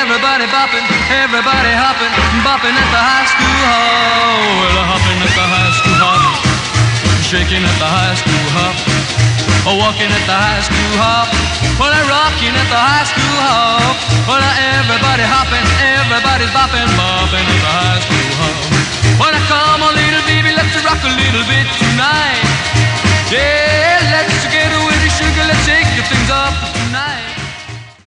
everybody bopping, everybody hopping, bopping at the high school hop. Well, hopping at the high school hop, shaking at the high school hop, walking at the high school hop, well, rocking at the high school hop. Well, everybody hopping, everybody's bopping, bopping at the high